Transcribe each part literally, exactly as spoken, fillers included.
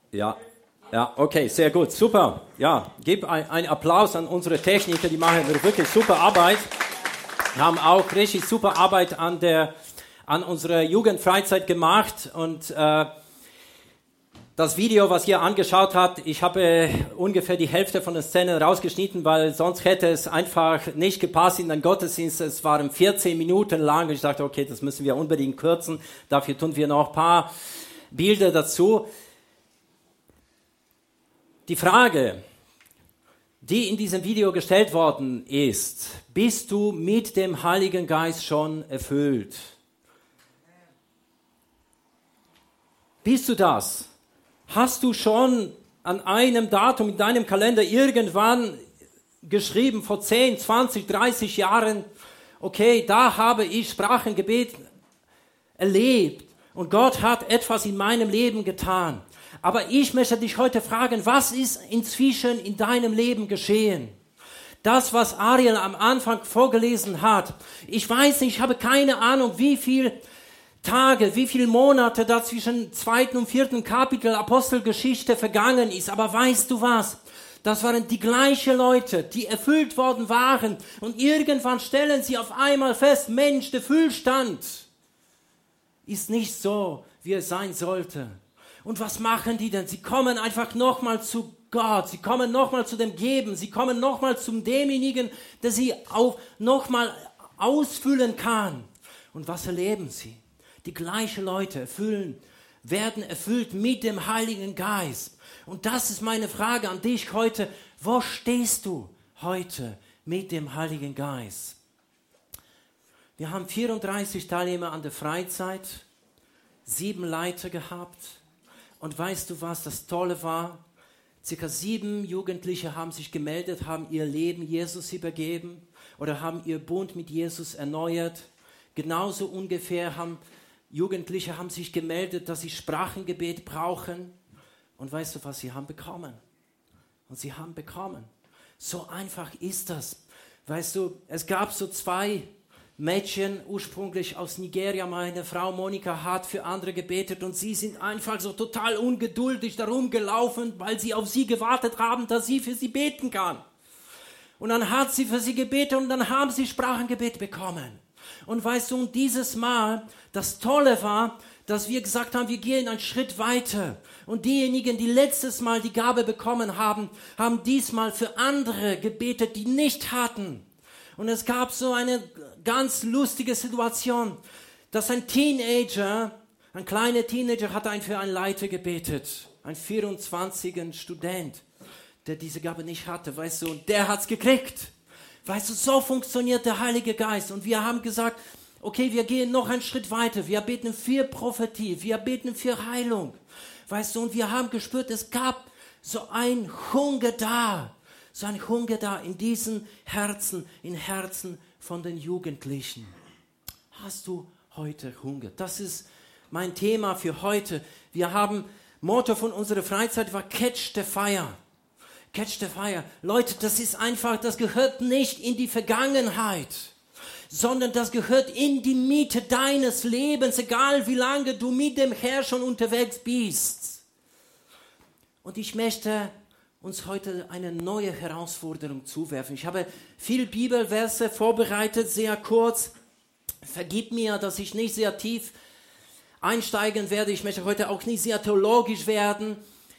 Ja, ja, okay, sehr gut, super. Ja, gib ein, einen Applaus an unsere Techniker, die machen wirklich super Arbeit. Haben auch richtig super Arbeit an der, an unserer Jugendfreizeit gemacht und äh, das Video, was ihr angeschaut habt, ich habe ungefähr die Hälfte von den Szenen rausgeschnitten, weil sonst hätte es einfach nicht gepasst in den Gottesdienst. Es waren vierzehn Minuten lang und ich dachte, okay, das müssen wir unbedingt kürzen. Dafür tun wir noch ein paar Bilder dazu. Die Frage, die in diesem Video gestellt worden ist, bist du mit dem Heiligen Geist schon erfüllt? Bist du das? Hast du schon an einem Datum in deinem Kalender irgendwann geschrieben, vor zehn, zwanzig, dreißig Jahren, okay, da habe ich Sprachengebet erlebt und Gott hat etwas in meinem Leben getan. Aber ich möchte dich heute fragen, was ist inzwischen in deinem Leben geschehen? Das, was Ariel am Anfang vorgelesen hat, ich weiß nicht, ich habe keine Ahnung, wie viel Tage, wie viele Monate da zwischen zweiten und vierten Kapitel Apostelgeschichte vergangen ist. Aber weißt du was? Das waren die gleichen Leute, die erfüllt worden waren. Und irgendwann stellen sie auf einmal fest, Mensch, der Füllstand ist nicht so, wie es sein sollte. Und was machen die denn? Sie kommen einfach nochmal zu Gott. Sie kommen nochmal zu dem Geben. Sie kommen nochmal zum demjenigen, der sie auch nochmal ausfüllen kann. Und was erleben sie? Die gleichen Leute erfüllen, werden erfüllt mit dem Heiligen Geist. Und das ist meine Frage an dich heute. Wo stehst du heute mit dem Heiligen Geist? Wir haben vierunddreißig Teilnehmer an der Freizeit, sieben Leiter gehabt. Und weißt du, was das Tolle war? Circa sieben Jugendliche haben sich gemeldet, haben ihr Leben Jesus übergeben oder haben ihr Bund mit Jesus erneuert. Genauso ungefähr haben Jugendliche haben sich gemeldet, dass sie Sprachengebet brauchen. Und weißt du was, sie haben bekommen. Und sie haben bekommen. So einfach ist das. Weißt du, es gab so zwei Mädchen, ursprünglich aus Nigeria. Meine Frau Monika hat für andere gebetet und sie sind einfach so total ungeduldig darum gelaufen, weil sie auf sie gewartet haben, dass sie für sie beten kann. Und dann hat sie für sie gebetet und dann haben sie Sprachengebet bekommen. Und weißt du, und dieses Mal, das Tolle war, dass wir gesagt haben, wir gehen einen Schritt weiter. Und diejenigen, die letztes Mal die Gabe bekommen haben, haben diesmal für andere gebetet, die nicht hatten. Und es gab so eine ganz lustige Situation, dass ein Teenager, ein kleiner Teenager hat ein für einen Leiter gebetet. Ein vierundzwanzigjähriger Student, der diese Gabe nicht hatte, weißt du, und der hat's gekriegt. Weißt du, so funktioniert der Heilige Geist. Und wir haben gesagt, okay, wir gehen noch einen Schritt weiter. Wir beten für Prophetie, wir beten für Heilung. Weißt du, und wir haben gespürt, es gab so ein Hunger da. So ein Hunger da in diesen Herzen, in Herzen von den Jugendlichen. Hast du heute Hunger? Das ist mein Thema für heute. Wir haben, Motto von unserer Freizeit war Catch the Fire. Catch the Fire. Leute, das ist einfach, das gehört nicht in die Vergangenheit, sondern das gehört in die Mitte deines Lebens, egal wie lange du mit dem Herrn schon unterwegs bist. Und ich möchte uns heute eine neue Herausforderung zuwerfen. Ich habe viele Bibelverse vorbereitet, sehr kurz. Vergib mir, dass ich nicht sehr tief einsteigen werde. Ich möchte heute auch nicht sehr theologisch werden.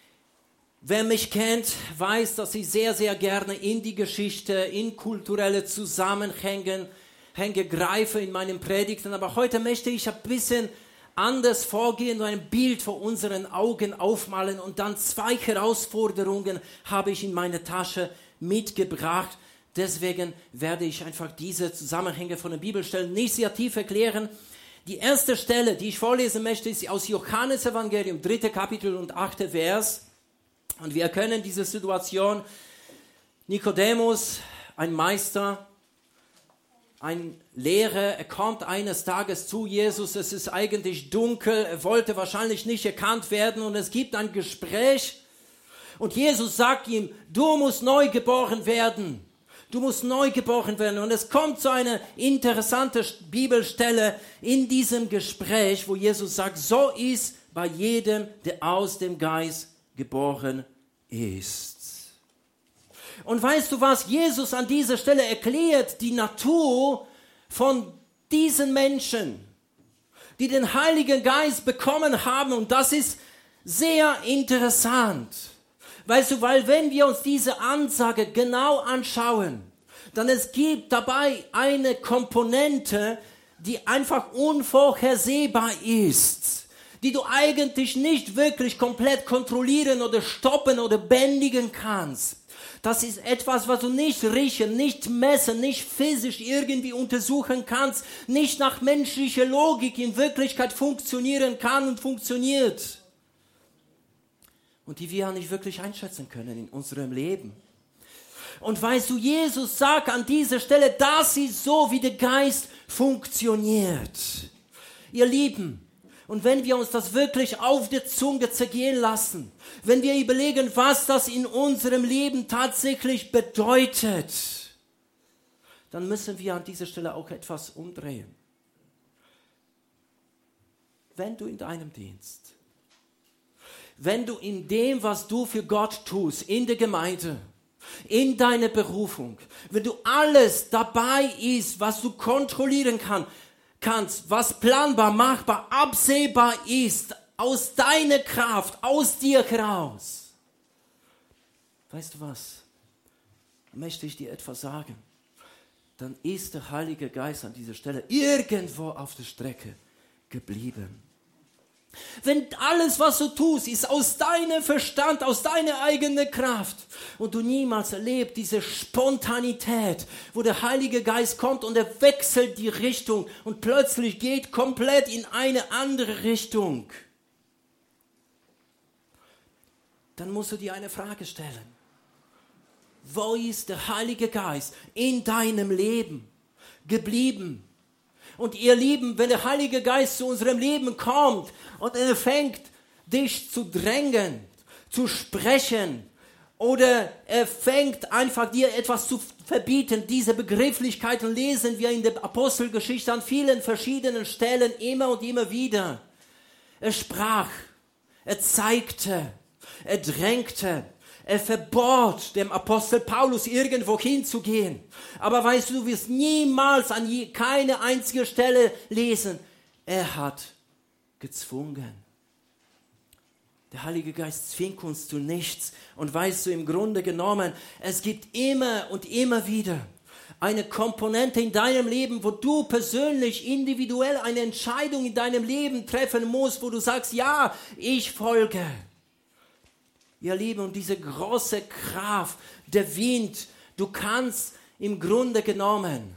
Wer mich kennt, weiß, dass ich sehr, sehr gerne in die Geschichte, in kulturelle Zusammenhänge Hänge greife in meinen Predigten. Aber heute möchte ich ein bisschen anders vorgehen und ein Bild vor unseren Augen aufmalen. Und dann zwei Herausforderungen habe ich in meine Tasche mitgebracht. Deswegen werde ich einfach diese Zusammenhänge von den Bibelstellen nicht sehr tief erklären. Die erste Stelle, die ich vorlesen möchte, ist aus Johannes Evangelium, dritte Kapitel und achte Vers. Und wir können diese Situation, Nikodemus, ein Meister, ein Lehrer, er kommt eines Tages zu Jesus, es ist eigentlich dunkel, er wollte wahrscheinlich nicht erkannt werden und es gibt ein Gespräch und Jesus sagt ihm, du musst neu geboren werden. Du musst neu geboren werden. Und es kommt zu einer interessanten Bibelstelle in diesem Gespräch, wo Jesus sagt, so ist bei jedem, der aus dem Geist geboren ist. Und weißt du was? Jesus an dieser Stelle erklärt die Natur von diesen Menschen, die den Heiligen Geist bekommen haben. Und das ist sehr interessant. Weißt du, weil wenn wir uns diese Ansage genau anschauen, dann es gibt dabei eine Komponente, die einfach unvorhersehbar ist, die du eigentlich nicht wirklich komplett kontrollieren oder stoppen oder bändigen kannst. Das ist etwas, was du nicht riechen, nicht messen, nicht physisch irgendwie untersuchen kannst, nicht nach menschlicher Logik in Wirklichkeit funktionieren kann und funktioniert. Und die wir nicht wirklich einschätzen können in unserem Leben. Und weißt du, Jesus sagt an dieser Stelle, das ist so, wie der Geist funktioniert. Ihr Lieben, und wenn wir uns das wirklich auf der Zunge zergehen lassen, wenn wir überlegen, was das in unserem Leben tatsächlich bedeutet, dann müssen wir an dieser Stelle auch etwas umdrehen. Wenn du in deinem Dienst, wenn du in dem, was du für Gott tust, in der Gemeinde, in deiner Berufung, wenn du alles dabei ist, was du kontrollieren kann, kannst, was planbar, machbar, absehbar ist, aus deiner Kraft, aus dir heraus. Weißt du was? Möchte ich dir etwas sagen? Dann ist der Heilige Geist an dieser Stelle irgendwo auf der Strecke geblieben. Wenn alles, was du tust, ist aus deinem Verstand, aus deiner eigenen Kraft und du niemals erlebst diese Spontanität, wo der Heilige Geist kommt und er wechselt die Richtung und plötzlich geht komplett in eine andere Richtung, dann musst du dir eine Frage stellen. Wo ist der Heilige Geist in deinem Leben geblieben? Und ihr Lieben, wenn der Heilige Geist zu unserem Leben kommt und er fängt, dich zu drängen, zu sprechen, oder er fängt einfach dir etwas zu verbieten, diese Begrifflichkeiten lesen wir in der Apostelgeschichte an vielen verschiedenen Stellen immer und immer wieder. Er sprach, er zeigte, er drängte, er verbot dem Apostel Paulus irgendwo hinzugehen. Aber weißt du, du wirst niemals an je, keine einzige Stelle lesen. Er hat gezwungen. Der Heilige Geist zwingt uns zu nichts. Und weißt du, im Grunde genommen, es gibt immer und immer wieder eine Komponente in deinem Leben, wo du persönlich, individuell eine Entscheidung in deinem Leben treffen musst, wo du sagst, ja, ich folge. Ihr Lieben, und diese große Kraft, der Wind, du kannst im Grunde genommen,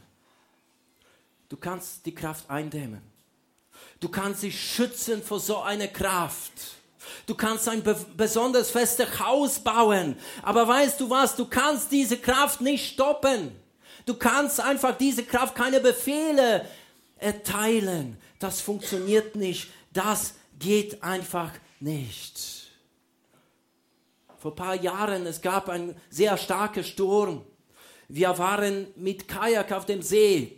du kannst die Kraft eindämmen. Du kannst dich schützen vor so einer Kraft. Du kannst ein be- besonders festes Haus bauen. Aber weißt du was, du kannst diese Kraft nicht stoppen. Du kannst einfach diese Kraft keine Befehle erteilen. Das funktioniert nicht. Das geht einfach nicht. Vor ein paar Jahren, es gab einen sehr starken Sturm. Wir waren mit Kajak auf dem See.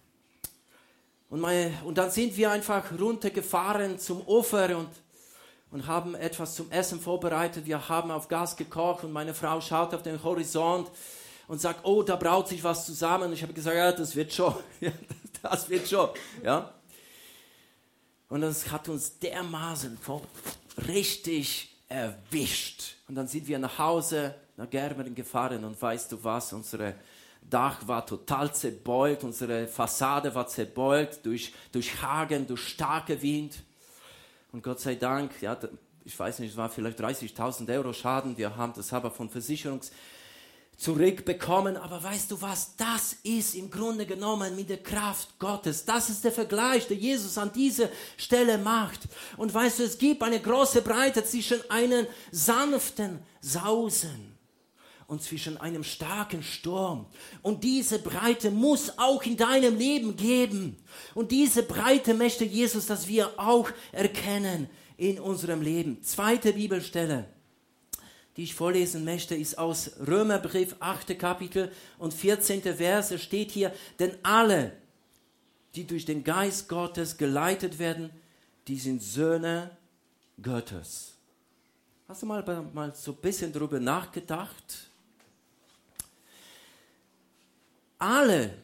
Und, meine, und dann sind wir einfach runtergefahren zum Ufer und, und haben etwas zum Essen vorbereitet. Wir haben auf Gas gekocht und meine Frau schaut auf den Horizont und sagt, oh, da braut sich was zusammen. Und ich habe gesagt, ja, das wird schon. das wird schon. Ja. Und das hat uns dermaßen richtig erwischt. Und dann sind wir nach Hause, nach Germering gefahren und weißt du was, unsere Dach war total zerbeult, unsere Fassade war zerbeult durch, durch Hagen, durch starken Wind. Und Gott sei Dank, ja, ich weiß nicht, es war vielleicht dreißigtausend Euro Schaden, wir haben das aber von Versicherungs zurückbekommen. Aber weißt du was, das ist im Grunde genommen mit der Kraft Gottes. Das ist der Vergleich, den Jesus an dieser Stelle macht. Und weißt du, es gibt eine große Breite zwischen einem sanften Sausen und zwischen einem starken Sturm. Und diese Breite muss auch in deinem Leben geben. Und diese Breite möchte Jesus, dass wir auch erkennen in unserem Leben. Zweite Bibelstelle, die ich vorlesen möchte, ist aus Römerbrief, achte Kapitel und vierzehnte Verse steht hier, denn alle, die durch den Geist Gottes geleitet werden, die sind Söhne Gottes. Hast du mal, mal so ein bisschen darüber nachgedacht? Alle,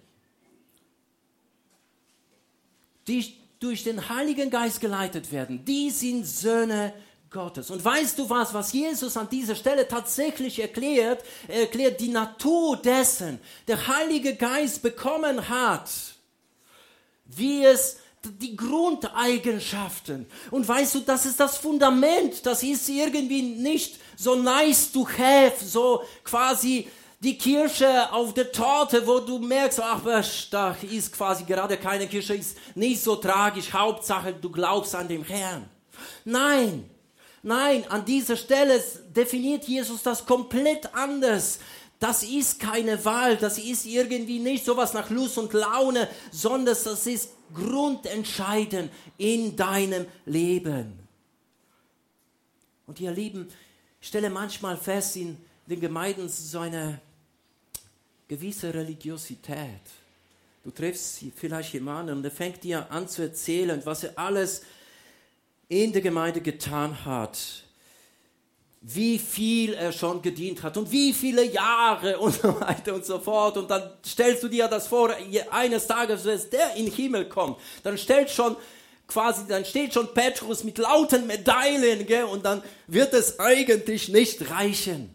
die durch den Heiligen Geist geleitet werden, die sind Söhne Gottes. Und weißt du was, was Jesus an dieser Stelle tatsächlich erklärt? Er erklärt die Natur dessen, der Heilige Geist bekommen hat, wie es die Grundeigenschaften. Und weißt du, das ist das Fundament, das ist irgendwie nicht so nice to have, so quasi die Kirsche auf der Torte, wo du merkst, ach, da ist quasi gerade keine Kirsche, ist nicht so tragisch, Hauptsache du glaubst an den Herrn. Nein, nein, an dieser Stelle definiert Jesus das komplett anders. Das ist keine Wahl, das ist irgendwie nicht sowas nach Lust und Laune, sondern das ist grundentscheidend in deinem Leben. Und ihr Lieben, ich stelle manchmal fest, in den Gemeinden so eine gewisse Religiosität. Du triffst vielleicht jemanden und der fängt dir an zu erzählen, was er alles in der Gemeinde getan hat, wie viel er schon gedient hat und wie viele Jahre und so weiter und so fort. Und dann stellst du dir das vor, eines Tages, wenn der in den Himmel kommt, dann stellt schon quasi, dann steht schon Petrus mit lauten Medaillen, gell, und dann wird es eigentlich nicht reichen.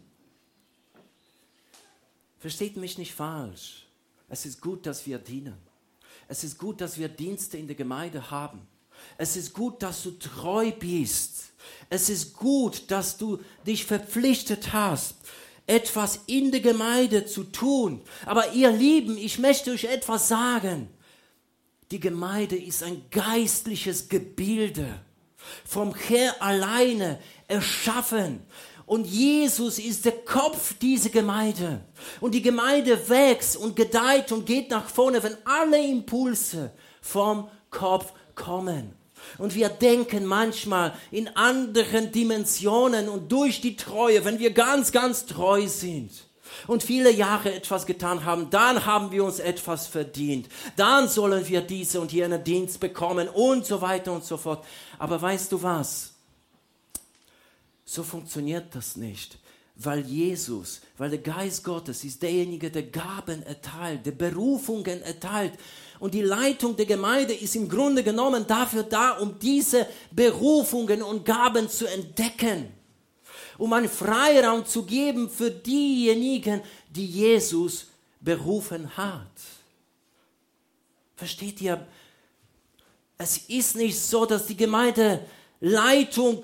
Versteht mich nicht falsch. Es ist gut, dass wir dienen. Es ist gut, dass wir Dienste in der Gemeinde haben. Es ist gut, dass du treu bist. Es ist gut, dass du dich verpflichtet hast, etwas in der Gemeinde zu tun. Aber ihr Lieben, ich möchte euch etwas sagen. Die Gemeinde ist ein geistliches Gebilde, vom Herrn alleine erschaffen. Und Jesus ist der Kopf dieser Gemeinde. Und die Gemeinde wächst und gedeiht und geht nach vorne, wenn alle Impulse vom Kopf kommen. Und wir denken manchmal in anderen Dimensionen und durch die Treue, wenn wir ganz, ganz treu sind und viele Jahre etwas getan haben, dann haben wir uns etwas verdient. Dann sollen wir diese und jene Dienst bekommen und so weiter und so fort. Aber weißt du was? So funktioniert das nicht, weil Jesus, weil der Geist Gottes ist derjenige, der Gaben erteilt, der Berufungen erteilt. Und die Leitung der Gemeinde ist im Grunde genommen dafür da, um diese Berufungen und Gaben zu entdecken, um einen Freiraum zu geben für diejenigen, die Jesus berufen hat. Versteht ihr? Es ist nicht so, dass die Gemeindeleitung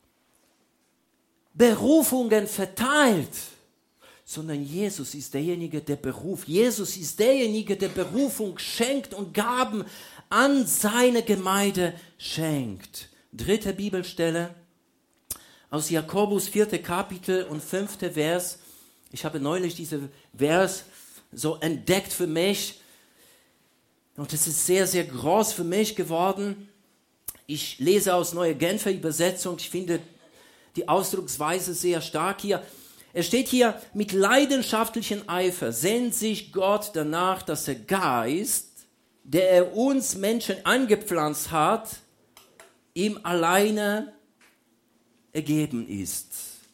Berufungen verteilt, sondern Jesus ist derjenige, der beruft. Jesus ist derjenige, der Berufung schenkt und Gaben an seine Gemeinde schenkt. Dritte Bibelstelle aus Jakobus, vierte Kapitel und fünfte Vers. Ich habe neulich diesen Vers so entdeckt für mich und es ist sehr, sehr groß für mich geworden. Ich lese aus Neue Genfer Übersetzung, ich finde die Ausdrucksweise sehr stark hier. Es steht hier, mit leidenschaftlichem Eifer sehnt sich Gott danach, dass der Geist, der er uns Menschen angepflanzt hat, ihm alleine ergeben ist.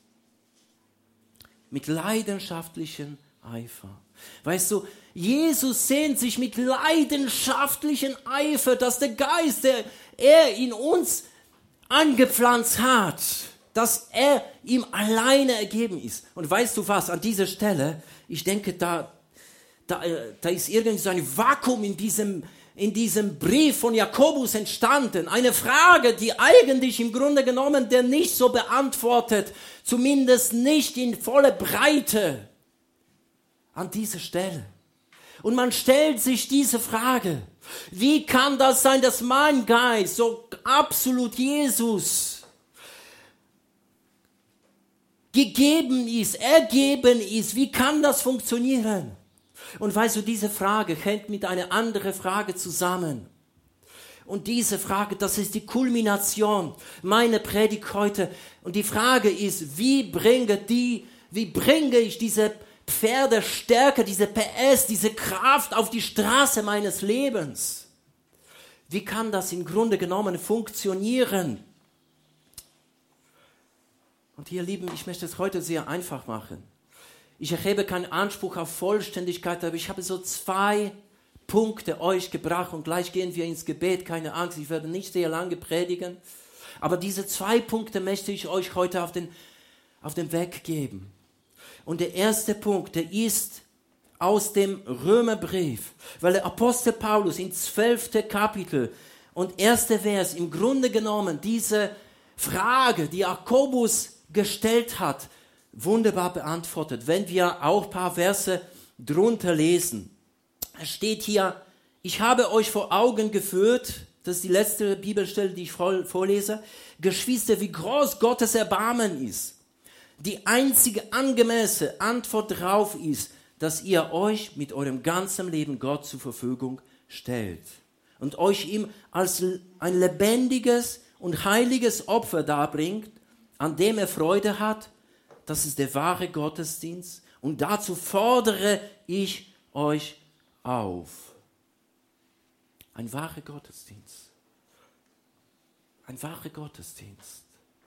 Mit leidenschaftlichem Eifer. Weißt du, Jesus sehnt sich mit leidenschaftlichem Eifer, dass der Geist, der er in uns angepflanzt hat, dass er ihm alleine ergeben ist. Und weißt du was, an dieser Stelle, ich denke, da, da, da ist irgendwie so ein Vakuum in diesem, in diesem Brief von Jakobus entstanden. Eine Frage, die eigentlich im Grunde genommen der nicht so beantwortet, zumindest nicht in voller Breite an dieser Stelle. Und man stellt sich diese Frage, wie kann das sein, dass mein Geist so absolut Jesus gegeben ist, ergeben ist, wie kann das funktionieren? Und weißt du, diese Frage hängt mit einer anderen Frage zusammen. Und diese Frage, das ist die Kulmination meiner Predigt heute. Und die Frage ist, wie bringe, die, wie bringe ich diese Pferdestärke, diese P S, diese Kraft auf die Straße meines Lebens? Wie kann das im Grunde genommen funktionieren? Und Und ihr Lieben, ich möchte es heute sehr einfach machen. Ich erhebe keinen Anspruch auf Vollständigkeit, aber ich habe so zwei Punkte euch gebracht und gleich gehen wir ins Gebet, keine Angst, ich werde nicht sehr lange predigen, aber diese zwei Punkte möchte ich euch heute auf den, auf den Weg geben. Und der erste Punkt, der ist aus dem Römerbrief, weil der Apostel Paulus im zwölften Kapitel und erster Vers im Grunde genommen diese Frage, die Jakobus gestellt hat, wunderbar beantwortet. Wenn wir auch ein paar Verse drunter lesen. Es steht hier, ich habe euch vor Augen geführt, das ist die letzte Bibelstelle, die ich vorlese, Geschwister, wie groß Gottes Erbarmen ist. Die einzige angemessene Antwort darauf ist, dass ihr euch mit eurem ganzen Leben Gott zur Verfügung stellt und euch ihm als ein lebendiges und heiliges Opfer darbringt, an dem er Freude hat. Das ist der wahre Gottesdienst und dazu fordere ich euch auf. Ein wahrer Gottesdienst. Ein wahrer Gottesdienst.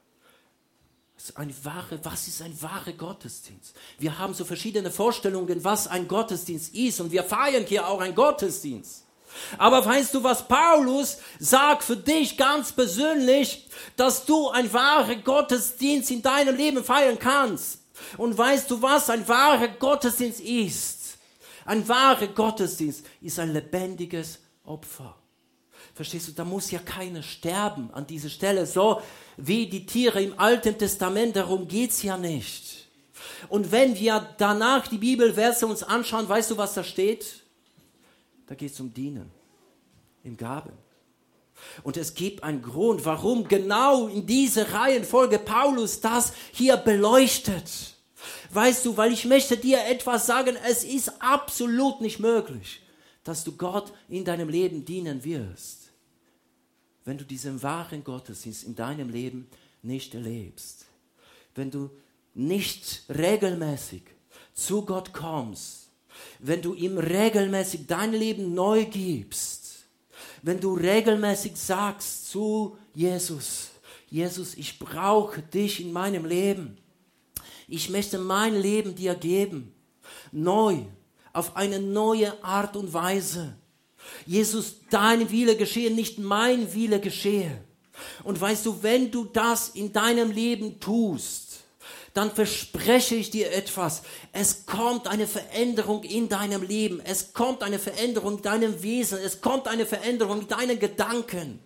Ein wahre, was ist ein wahrer Gottesdienst? Wir haben so verschiedene Vorstellungen, was ein Gottesdienst ist und wir feiern hier auch einen Gottesdienst. Aber weißt du, was Paulus sagt für dich ganz persönlich, dass du ein wahrer Gottesdienst in deinem Leben feiern kannst? Und weißt du, was ein wahrer Gottesdienst ist? Ein wahrer Gottesdienst ist ein lebendiges Opfer. Verstehst du, da muss ja keiner sterben an dieser Stelle, so wie die Tiere im Alten Testament, darum geht's ja nicht. Und wenn wir danach die Bibelverse uns anschauen, weißt du, was da steht? Da geht es um Dienen, im Gaben. Und es gibt einen Grund, warum genau in dieser Reihenfolge Paulus das hier beleuchtet. Weißt du, weil ich möchte dir etwas sagen, es ist absolut nicht möglich, dass du Gott in deinem Leben dienen wirst, wenn du diesen wahren Gottesdienst in deinem Leben nicht erlebst. Wenn du nicht regelmäßig zu Gott kommst, wenn du ihm regelmäßig dein Leben neu gibst, wenn du regelmäßig sagst zu Jesus, Jesus, ich brauche dich in meinem Leben. Ich möchte mein Leben dir geben, neu, auf eine neue Art und Weise. Jesus, dein Wille geschehe, nicht mein Wille geschehe. Und weißt du, wenn du das in deinem Leben tust, dann verspreche ich dir etwas. Es kommt eine Veränderung in deinem Leben. Es kommt eine Veränderung in deinem Wesen. Es kommt eine Veränderung in deinen Gedanken.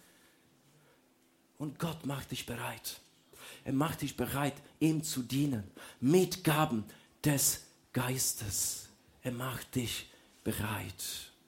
Und Gott macht dich bereit. Er macht dich bereit, ihm zu dienen. Mit Gaben des Geistes. Er macht dich bereit.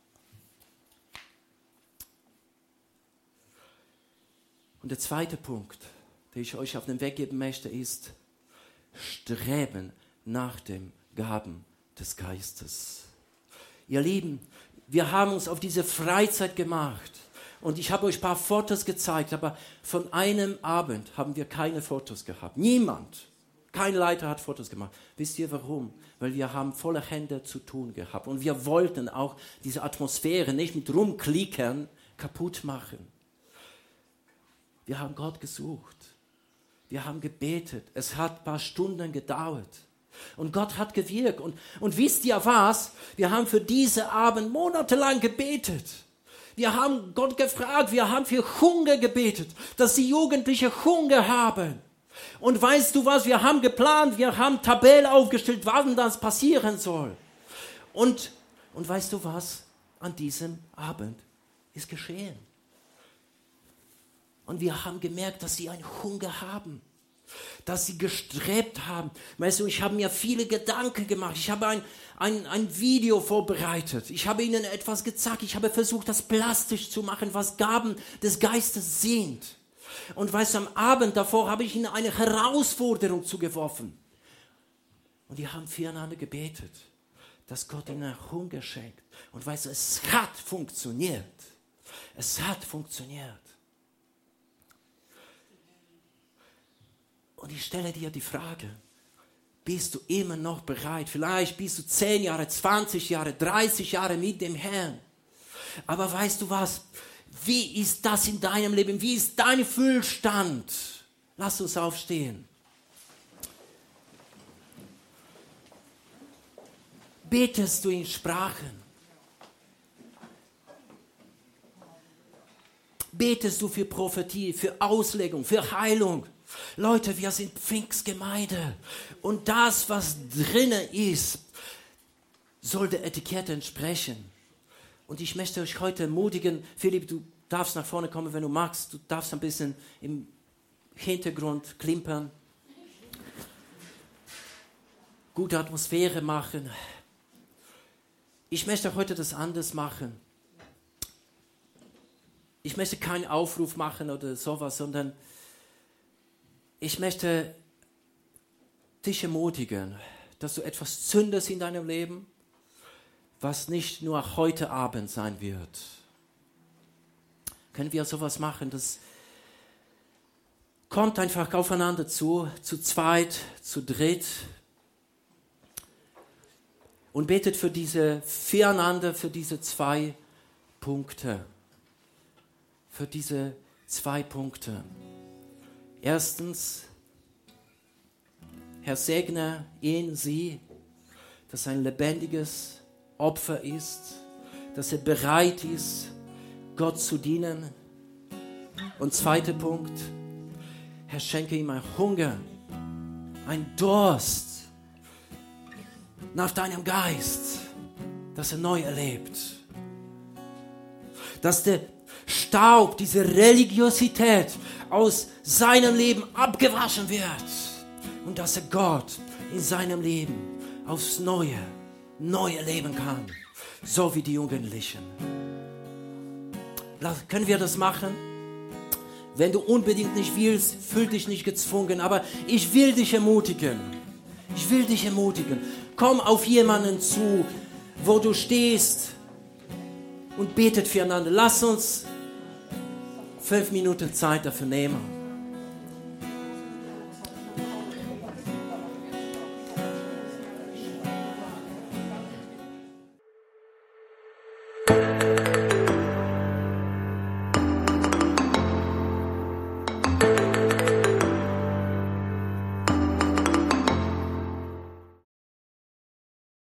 Und der zweite Punkt, den ich euch auf den Weg geben möchte, ist Streben nach den Gaben des Geistes. Ihr Lieben, wir haben uns auf diese Freizeit gemacht und ich habe euch ein paar Fotos gezeigt, aber von einem Abend haben wir keine Fotos gehabt. Niemand, kein Leiter hat Fotos gemacht. Wisst ihr warum? Weil wir haben volle Hände zu tun gehabt und wir wollten auch diese Atmosphäre nicht mit Rumklickern kaputt machen. Wir haben Gott gesucht. Wir haben gebetet. Es hat ein paar Stunden gedauert. Und Gott hat gewirkt. Und, und wisst ihr was? Wir haben für diesen Abend monatelang gebetet. Wir haben Gott gefragt, wir haben für Hunger gebetet, dass die Jugendlichen Hunger haben. Und weißt du was? Wir haben geplant, wir haben Tabellen aufgestellt, wann das passieren soll. Und, und weißt du was? An diesem Abend ist geschehen. Und wir haben gemerkt, dass sie einen Hunger haben, dass sie gestrebt haben. Weißt du, ich habe mir viele Gedanken gemacht. Ich habe ein, ein, ein Video vorbereitet. Ich habe ihnen etwas gezeigt. Ich habe versucht, das plastisch zu machen, was Gaben des Geistes sind. Und weißt du, am Abend davor habe ich ihnen eine Herausforderung zugeworfen. Und die haben füreinander gebetet, dass Gott ihnen Hunger schenkt. Und weißt du, es hat funktioniert. Es hat funktioniert. Und ich stelle dir die Frage, bist du immer noch bereit? Vielleicht bist du zehn Jahre, zwanzig Jahre, dreißig Jahre mit dem Herrn. Aber weißt du was? Wie ist das in deinem Leben? Wie ist dein Füllstand? Lass uns aufstehen. Betest du in Sprachen? Betest du für Prophetie, für Auslegung, für Heilung? Leute, wir sind Pfingstgemeinde. Und das, was drinnen ist, soll der Etikette entsprechen. Und ich möchte euch heute ermutigen, Philipp, du darfst nach vorne kommen, wenn du magst. Du darfst ein bisschen im Hintergrund klimpern. Gute Atmosphäre machen. Ich möchte heute das anders machen. Ich möchte keinen Aufruf machen oder sowas, sondern ich möchte dich ermutigen, dass du etwas zündest in deinem Leben, was nicht nur heute Abend sein wird. Können wir sowas machen? Das kommt einfach aufeinander zu, zu zweit, zu dritt. Und betet für diese, füreinander, für diese zwei Punkte. Für diese zwei Punkte. Erstens, Herr, segne ihn, sie, dass er ein lebendiges Opfer ist, dass er bereit ist, Gott zu dienen. Und zweiter Punkt, Herr, schenke ihm einen Hunger, einen Durst nach deinem Geist, dass er neu erlebt. Dass der Staub, diese Religiosität aus seinem Leben abgewaschen wird und dass er Gott in seinem Leben aufs Neue, neu erleben kann, so wie die Jugendlichen. Können wir das machen? Wenn du unbedingt nicht willst, fühl dich nicht gezwungen, aber ich will dich ermutigen. Ich will dich ermutigen. Komm auf jemanden zu, wo du stehst und betet füreinander. Lass uns fünf Minuten Zeit dafür nehmen.